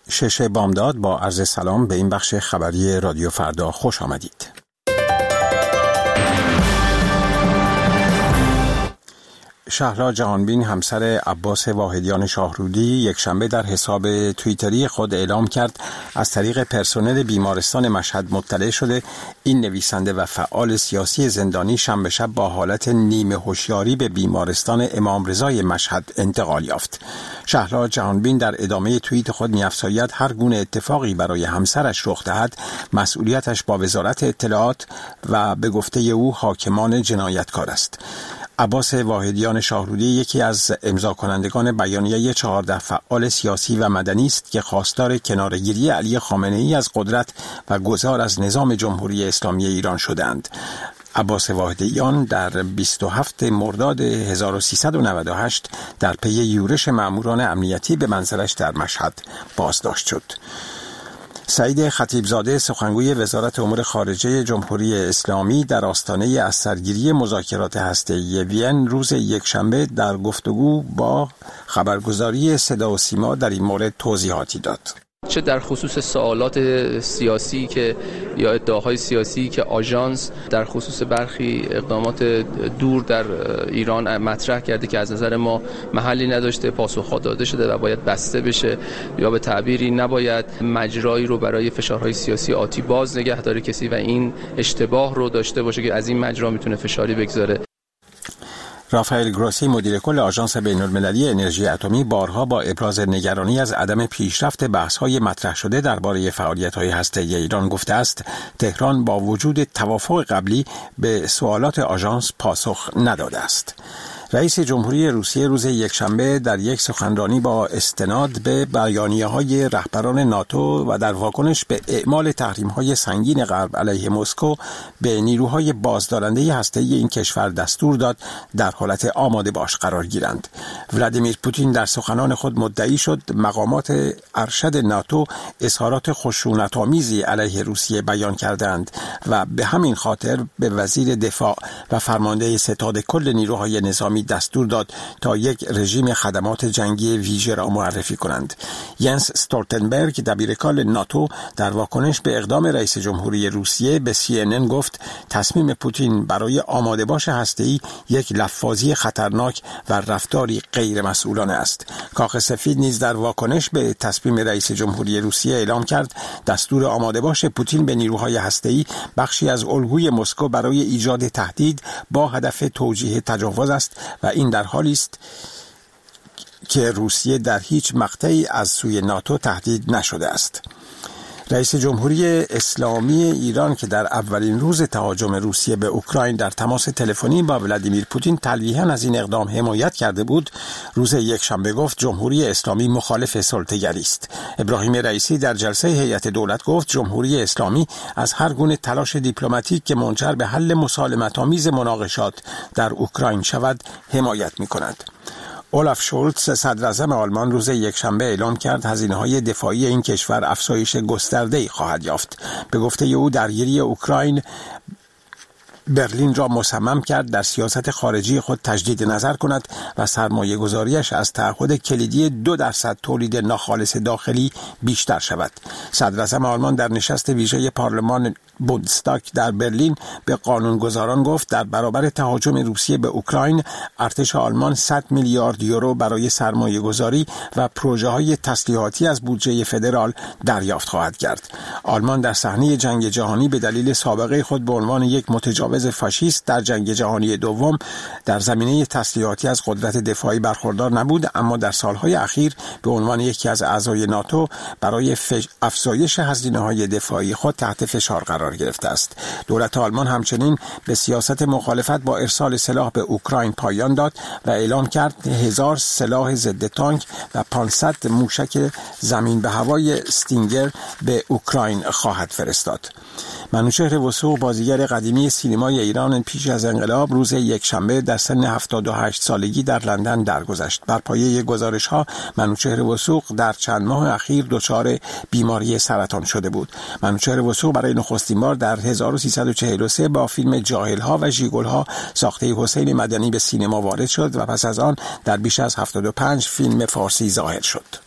6 بامداد با عرض سلام به این بخش خبری رادیو فردا خوش آمدید. شهلا جهانبین همسر عباس واحدیان شاهرودی یکشنبه در حساب توییتری خود اعلام کرد از طریق پرسنل بیمارستان مشهد مطلع شده این نویسنده و فعال سیاسی زندانی شنبه شب با حالت نیمه هوشیاری به بیمارستان امام رضای مشهد انتقال یافت. شهلا جهانبین در ادامه توییت خود می‌افزاید هر گونه اتفاقی برای همسرش رخ دهد مسئولیتش با وزارت اطلاعات و به گفته او حاکمان جنایتکار است. عباس واحدیان شاهرودی یکی از امضا کنندگان بیانیه 14 فعال سیاسی و مدنی است که خواستار کناره‌گیری علی خامنه‌ای از قدرت و گذار از نظام جمهوری اسلامی ایران شدند. عباس واحدیان در 27 مرداد 1398 در پی یورش مأموران امنیتی به منزلش در مشهد بازداشت شد. سعید خطیبزاده سخنگوی وزارت امور خارجه جمهوری اسلامی در آستانه از سرگیری مذاکرات هسته‌ای وین روز یکشنبه در گفتگو با خبرگزاری صدا و سیما در این مورد توضیحاتی داد. چه در خصوص سوالات سیاسی که یا ادعاهای سیاسی که آژانس در خصوص برخی اقدامات دور در ایران مطرح کرده که از نظر ما محلی نداشته، پاسخ داده شده و باید بسته بشه، یا به تعبیری نباید مجرایی رو برای فشارهای سیاسی آتی باز نگه داره کسی و این اشتباه رو داشته باشه که از این مجرا میتونه فشاری بگذاره. رافائل گروسی مدیر کل آژانس بین‌المللی انرژی اتمی بارها با ابراز نگرانی از عدم پیشرفت بحث‌های مطرح شده درباره فعالیت‌های هسته‌ای ایران گفته است تهران با وجود توافق قبلی به سوالات آژانس پاسخ نداده است. رئیس جمهوری روسیه روز یکشنبه در یک سخنرانی با استناد به بیانیه‌های رهبران ناتو و در واکنش به اعمال تحریم‌های سنگین غرب علیه مسکو به نیروهای بازدارنده هسته‌ای این کشور دستور داد در حالت آماده باش قرار گیرند. ولادیمیر پوتین در سخنان خود مدعی شد مقامات ارشد ناتو اظهارات خشونت‌آمیزی علیه روسیه بیان کردند و به همین خاطر به وزیر دفاع و فرمانده ستاد کل نیروهای نظامی دستور داد تا یک رژیم خدمات جنگی ویژه را معرفی کنند. ینس استولتنبرگ دبیرکل ناتو در واکنش به اقدام رئیس جمهوری روسیه به CNN گفت تصمیم پوتین برای آماده باش هسته‌ای یک لفاظی خطرناک و رفتاری غیر مسئولانه است. کاخ سفید نیز در واکنش به تصمیم رئیس جمهوری روسیه اعلام کرد دستور آماده باش پوتین به نیروهای هسته‌ای بخشی از الگوی مسکو برای ایجاد تهدید با هدف توجیه تجاوز است و این در حالی است که روسیه در هیچ مقطعی از سوی ناتو تهدید نشده است. رئیس جمهوری اسلامی ایران که در اولین روز تهاجم روسیه به اوکراین در تماس تلفنی با ولادیمیر پوتین تلویحاً از این اقدام حمایت کرده بود، روز یکشنبه گفت جمهوری اسلامی مخالف سلطه‌گری است. ابراهیم رئیسی در جلسه هیئت دولت گفت جمهوری اسلامی از هر گونه تلاش دیپلماتیک که منجر به حل مسالمت‌آمیز مناقشات در اوکراین شود حمایت می‌کند. اولاف شولتز صدراعظم آلمان روز یکشنبه اعلام کرد هزینه‌های دفاعی این کشور افزایش گسترده‌ای خواهد یافت. به گفته او درگیری اوکراین برلین را مصمم کرد در سیاست خارجی خود تجدید نظر کند و سرمایه گذاریش از تعهد کلیدی 2% تولید ناخالص داخلی بیشتر شود. صدراعظم آلمان در نشست ویژه پارلمان بوندستاگ در برلین به قانونگذاران گفت در برابر تهاجم روسیه به اوکراین ارتش آلمان 100 میلیارد یورو برای سرمایه گذاری و پروژه های تسلیحاتی از بودجه فدرال دریافت خواهد کرد. آلمان در صحنه جنگ جهانی به دلیل سابقه خود به عنوان یک متجاوز فاشیست در جنگ جهانی دوم در زمینه تسلیحاتی از قدرت دفاعی برخوردار نبود، اما در سالهای اخیر به عنوان یکی از اعضای ناتو برای افزایش هزینه‌های دفاعی خود تحت فشار قرار گرفته است. دولت آلمان همچنین به سیاست مخالفت با ارسال سلاح به اوکراین پایان داد و اعلام کرد 1000 سلاح ضد تانک و 500 موشک زمین به هوای استینگر به اوکراین خواهد فرستاد. منوچهر وثوق بازیگر قدیمی سینمای ایران پیش از انقلاب روز یکشنبه در سن 78 سالگی در لندن درگذشت. بر پایه گزارش‌ها منوچهر وثوق در چند ماه اخیر دچار بیماری سرطان شده بود. منوچهر وثوق برای نخستین بار در 1343 با فیلم جاهل‌ها و ژیگول‌ها ساخته حسین مدنی به سینما وارد شد و پس از آن در بیش از 75 فیلم فارسی ظاهر شد.